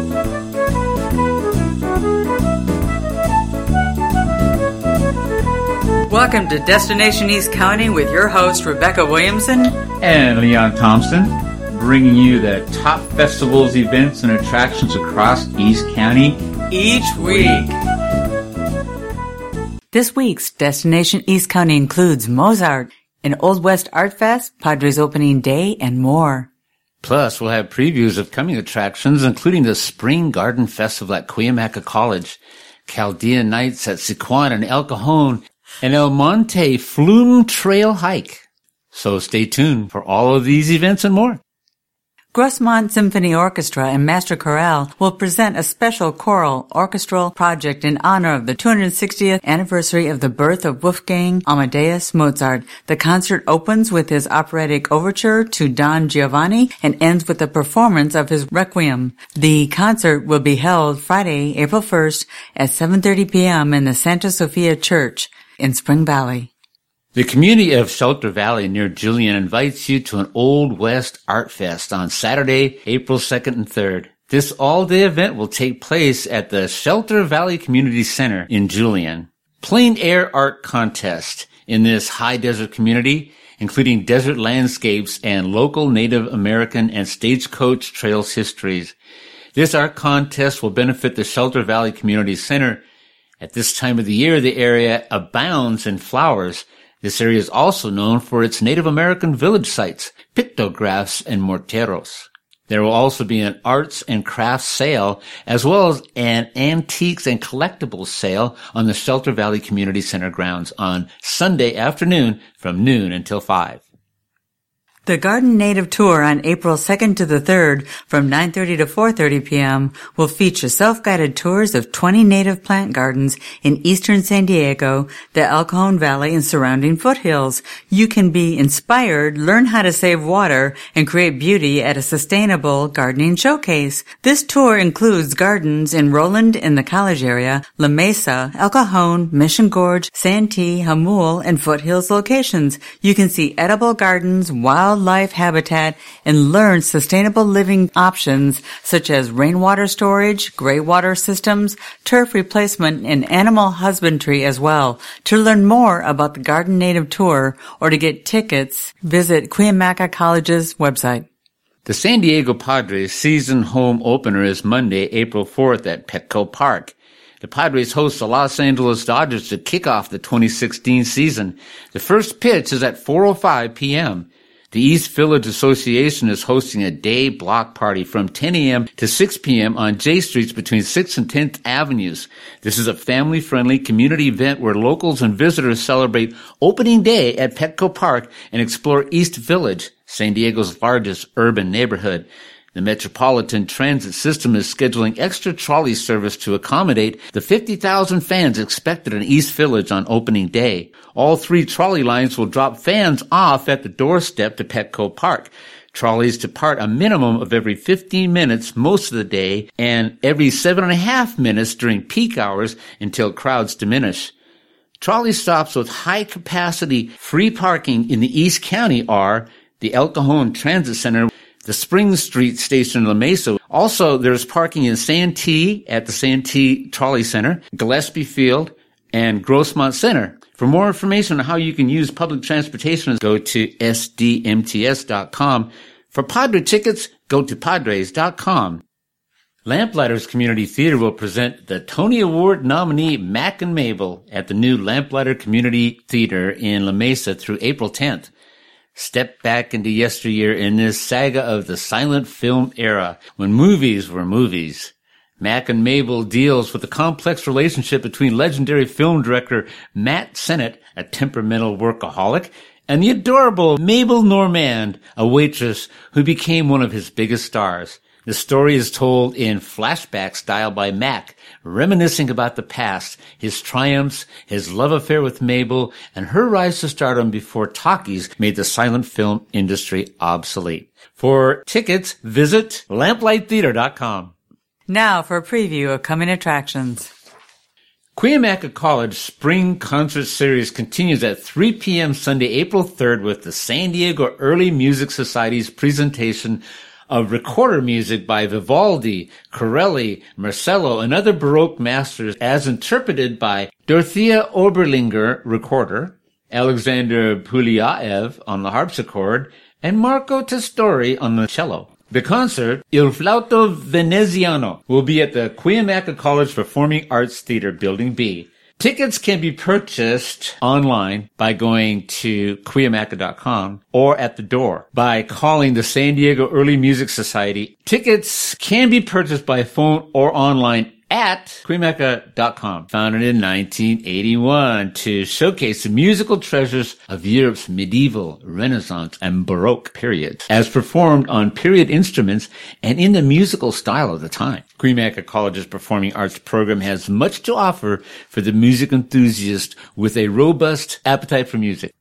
Welcome to Destination East County with your host, Rebecca Williamson and Leon Thompson, bringing you the top festivals, events, and attractions across East County each week. This week's Destination East County includes Mozart, an Old West Art Fest, Padres Opening Day, and more. Plus, we'll have previews of coming attractions, including the Spring Garden Festival at Cuyamaca College, Chaldean Nights at Sycuan and El Cajon, and El Monte Flume Trail Hike. So stay tuned for all of these events and more. Grossmont Symphony Orchestra and Master Chorale will present a special choral orchestral project in honor of the 260th anniversary of the birth of Wolfgang Amadeus Mozart. The concert opens with his operatic overture to Don Giovanni and ends with a performance of his Requiem. The concert will be held Friday, April 1st at 7:30 p.m. in the Santa Sofia Church in Spring Valley. The community of Shelter Valley near Julian invites you to an Old West Art Fest on Saturday, April 2nd and 3rd. This all-day event will take place at the Shelter Valley Community Center in Julian. Plein air art contest in this high desert community, including desert landscapes and local Native American and stagecoach trails histories. This art contest will benefit the Shelter Valley Community Center. At this time of the year, the area abounds in flowers. This area is also known for its Native American village sites, pictographs, and morteros. There will also be an arts and crafts sale, as well as an antiques and collectibles sale on the Shelter Valley Community Center grounds on Sunday afternoon from noon until 5. The Garden Native Tour on April 2nd to the 3rd from 9:30 to 4:30 p.m. will feature self-guided tours of 20 native plant gardens in eastern San Diego, the El Cajon Valley, and surrounding foothills. You can be inspired, learn how to save water, and create beauty at a sustainable gardening showcase. This tour includes gardens in Roland in the college area, La Mesa, El Cajon, Mission Gorge, Santee, Hamul, and foothills locations. You can see edible gardens, wildlife habitat, and learn sustainable living options such as rainwater storage, gray water systems, turf replacement, and animal husbandry as well. To learn more about the Garden Native Tour or to get tickets, visit Cuyamaca College's website. The San Diego Padres season home opener is Monday, April 4th at Petco Park. The Padres host the Los Angeles Dodgers to kick off the 2016 season. The first pitch is at 4:05 p.m. The East Village Association is hosting a day block party from 10 a.m. to 6 p.m. on J Streets between 6th and 10th Avenues. This is a family-friendly community event where locals and visitors celebrate opening day at Petco Park and explore East Village, San Diego's largest urban neighborhood. The Metropolitan Transit System is scheduling extra trolley service to accommodate the 50,000 fans expected in East Village on opening day. All 3 trolley lines will drop fans off at the doorstep to Petco Park. Trolleys depart a minimum of every 15 minutes most of the day and every 7.5 minutes during peak hours until crowds diminish. Trolley stops with high-capacity free parking in the East County are the El Cajon Transit Center, the Spring Street Station in La Mesa. Also, there's parking in Santee at the Santee Trolley Center, Gillespie Field, and Grossmont Center. For more information on how you can use public transportation, go to sdmts.com. For Padre tickets, go to padres.com. Lamplighters Community Theater will present the Tony Award nominee Mac and Mabel at the new Lamplighter Community Theater in La Mesa through April 10th. Step back into yesteryear in this saga of the silent film era, when movies were movies. Mac and Mabel deals with the complex relationship between legendary film director Matt Sennett, a temperamental workaholic, and the adorable Mabel Normand, a waitress who became one of his biggest stars. The story is told in flashback style by Mac, reminiscing about the past, his triumphs, his love affair with Mabel, and her rise to stardom before talkies made the silent film industry obsolete. For tickets, visit lamplighttheater.com. Now for a preview of coming attractions. Cuyamaca College Spring Concert Series continues at 3 p.m. Sunday, April 3rd with the San Diego Early Music Society's presentation of recorder music by Vivaldi, Corelli, Marcello, and other Baroque masters as interpreted by Dorothea Oberlinger, recorder, Alexander Pulyaev on the harpsichord, and Marco Testori on the cello. The concert, Il Flauto Veneziano, will be at the Cuyamaca College Performing Arts Theater, Building B. Tickets can be purchased online by going to Cuyamaca.com or at the door by calling the San Diego Early Music Society. Tickets can be purchased by phone or online at Cuyamaca.com, founded in 1981 to showcase the musical treasures of Europe's medieval, Renaissance, and Baroque periods, as performed on period instruments and in the musical style of the time. Cuyamaca College's Performing Arts program has much to offer for the music enthusiast with a robust appetite for music.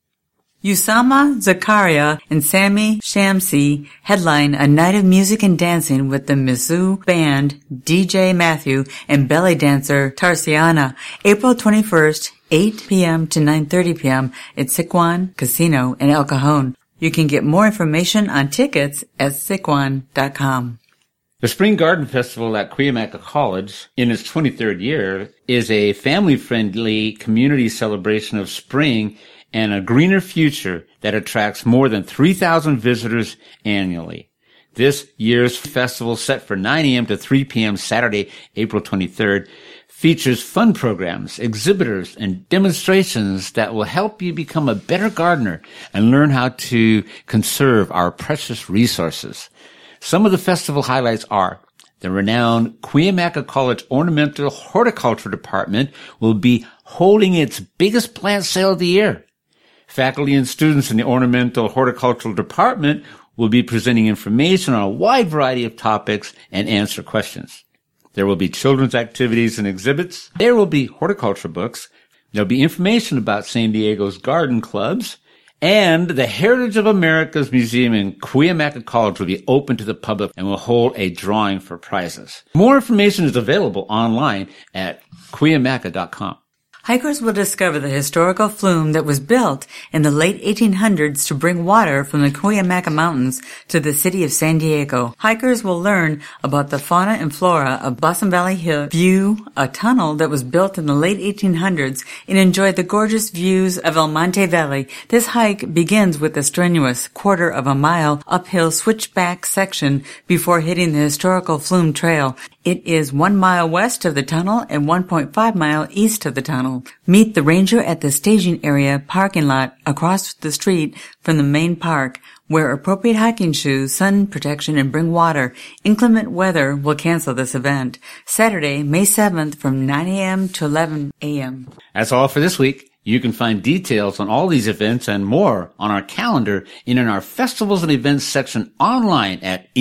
Usama Zakaria and Sami Shamsi headline a night of music and dancing with the Mizzou Band, DJ Matthew, and belly dancer Tarsiana, April 21st, 8 p.m. to 9:30 p.m. at Sycuan Casino in El Cajon. You can get more information on tickets at sycuan.com. The Spring Garden Festival at Cuyamaca College, in its 23rd year, is a family-friendly community celebration of spring and a greener future that attracts more than 3,000 visitors annually. This year's festival, set for 9 a.m. to 3 p.m. Saturday, April 23rd, features fun programs, exhibitors, and demonstrations that will help you become a better gardener and learn how to conserve our precious resources. Some of the festival highlights are: the renowned Cuyamaca College Ornamental Horticulture Department will be holding its biggest plant sale of the year. Faculty and students in the Ornamental Horticultural Department will be presenting information on a wide variety of topics and answer questions. There will be children's activities and exhibits. There will be horticulture books. There'll be information about San Diego's garden clubs. And the Heritage of America's Museum in Cuyamaca College will be open to the public and will hold a drawing for prizes. More information is available online at Cuyamaca.com. Hikers will discover the historical flume that was built in the late 1800s to bring water from the Cuyamaca Mountains to the city of San Diego. Hikers will learn about the fauna and flora of Blossom Valley Hill, view a tunnel that was built in the late 1800s, and enjoy the gorgeous views of El Monte Valley. This hike begins with a strenuous quarter-of-a-mile uphill switchback section before hitting the historical Flume Trail. It is 1 mile west of the tunnel and 1.5 mile east of the tunnel. Meet the ranger at the staging area parking lot across the street from the main park. Wear appropriate hiking shoes, sun protection, and bring water. Inclement weather will cancel this event. Saturday, May 7th from 9 a.m. to 11 a.m. That's all for this week. You can find details on all these events and more on our calendar and in our festivals and events section online at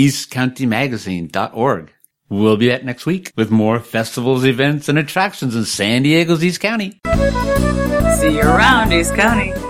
eastcountymagazine.org. We'll be back next week with more festivals, events, and attractions in San Diego's East County. See you around, East County.